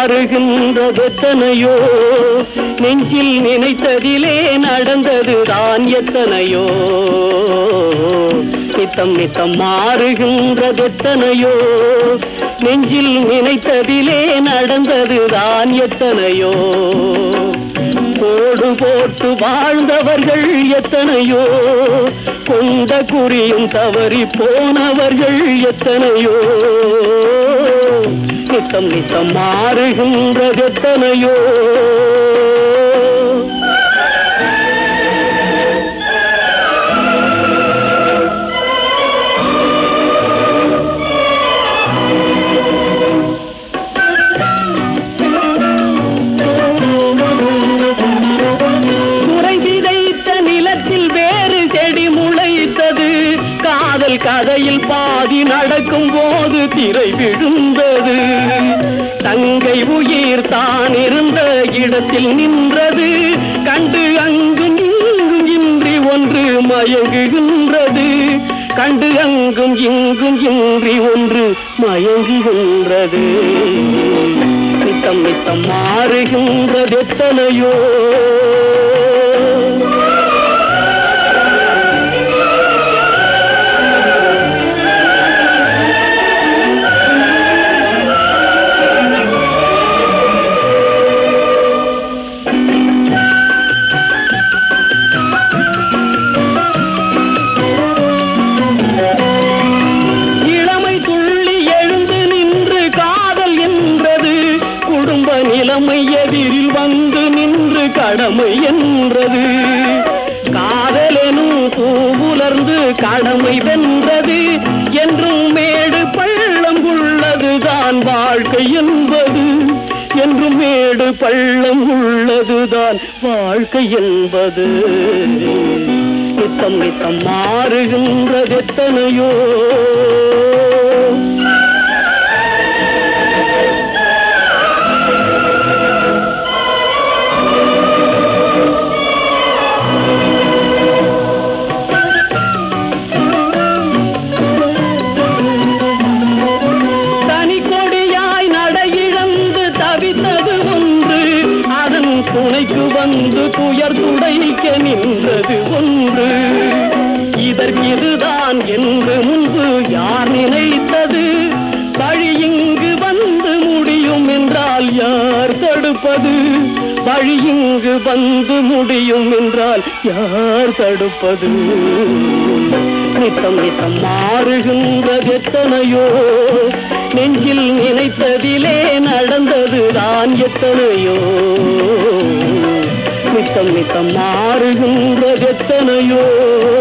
மாறுகின்றதெத்தனையோ, நெஞ்சில் நினைத்ததிலே நடந்ததுதான் எத்தனையோ. நித்தம் நித்தம் மாறுகின்றதெத்தனையோ, நெஞ்சில் நினைத்ததிலே நடந்ததுதான் எத்தனையோ. கோடு போட்டு வாழ்ந்தவர்கள் எத்தனையோ, கொண்ட குறியும் தவறி போனவர்கள் எத்தனையோ. நித்தம் நித்தம் மாறுகின்றதெத்தனையோ. காதல் கதையில் பாதி நடக்கும் போது திரை விழுந்தது. தங்கை உயிர் தான் இருந்த இடத்தில் நின்றது. கண்டு அங்கும் இங்கும் இன்றி ஒன்று மயங்குகின்றது. கண்டு அங்கும் இங்கும் இன்றி ஒன்று மயங்குகின்றது. நித்தம் நித்தம் மாறுகின்றது எத்தனையோ. நிலைமை எதிரில் வந்து நின்று கடமை என்றது. காதலெனும் பூவுலர்ந்து கடமை வென்றது. என்றும் மேடு பள்ளம் உள்ளதுதான் வாழ்க்கை என்பது. என்றும் மேடு பள்ளம் உள்ளதுதான் வாழ்க்கை என்பது. நித்தம் நித்தம் மாறுகின்றது எத்தனையோ. துணைக்கு வந்து துயர் துடைக்க நின்றது ஒன்று. இதற்கு இதுதான் என்று முன்பு யார் நினைத்தது? வழி இங்கு வந்து முடியும் என்றால் யார் தடுப்பது? வழி இங்கு வந்து முடியும் என்றால் யார் தடுப்பது? நித்தம் நித்தம் மாறுகின்றது எத்தனையோ. நெஞ்சில் நினைத்ததிலே நடந்ததுதான் எத்தனையோ. நித்தம் நித்தம் மாறுகின்றது எத்தனையோ.